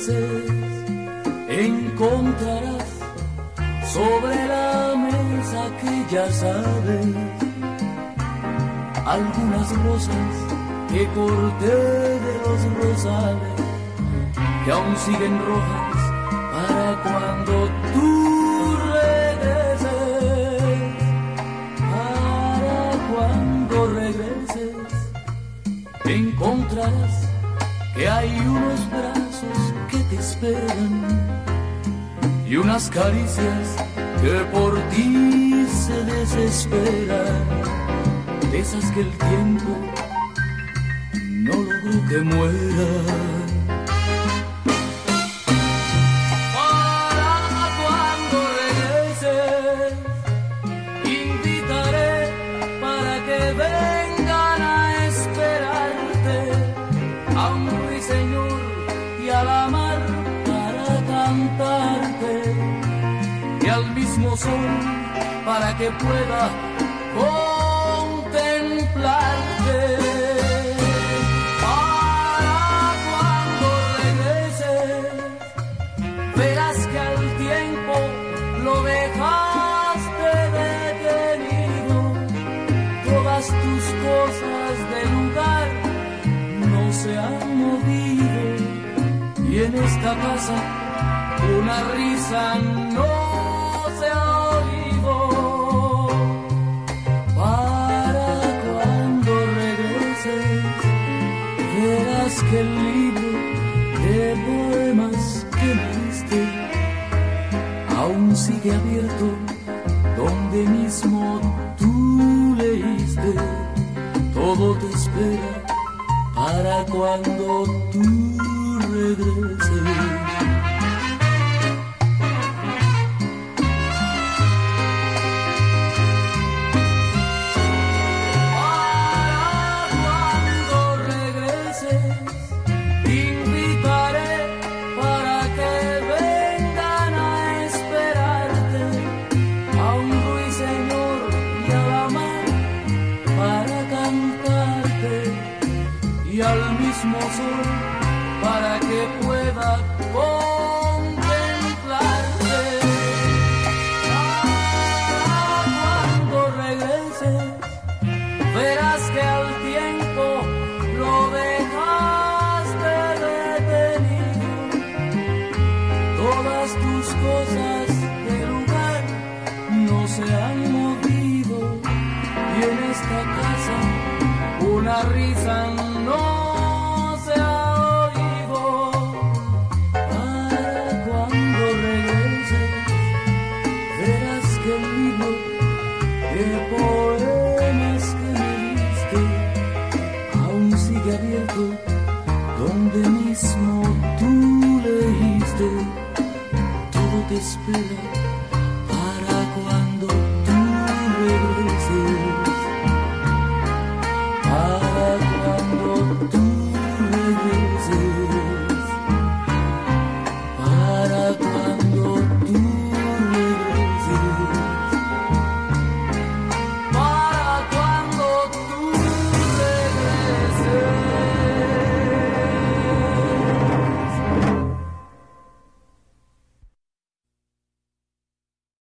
regreses, encontrarás sobre la mesa que ya sabes algunas rosas que corté de los rosales, que aún siguen rojas para cuando tú regreses, para cuando regreses, encontrarás que hay unos brazos que te esperan y unas caricias que por ti se desesperan, de esas que el tiempo no logró que mueran. Para cuando regreses, invitaré para que vengan a esperarte a un ruiseñor y a la mar para cantarte, y al mismo sol para que pueda contemplarte. Para cuando regreses, verás que al tiempo lo dejaste detenido, todas tus cosas del lugar no se han movido, y en esta casa una risa no se ha oído. Para cuando regreses, verás que el libro de poemas que me diste aún sigue abierto donde mismo tú leíste. Todo te espera para cuando tú regreses. Y al mismo sol para que pueda contemplarte. Cuando regreses, verás que al tiempo lo dejaste detenido, todas tus cosas del lugar no se han movido, y en esta casa una risa no se ha oído. Para cuando regreses, verás que el libro de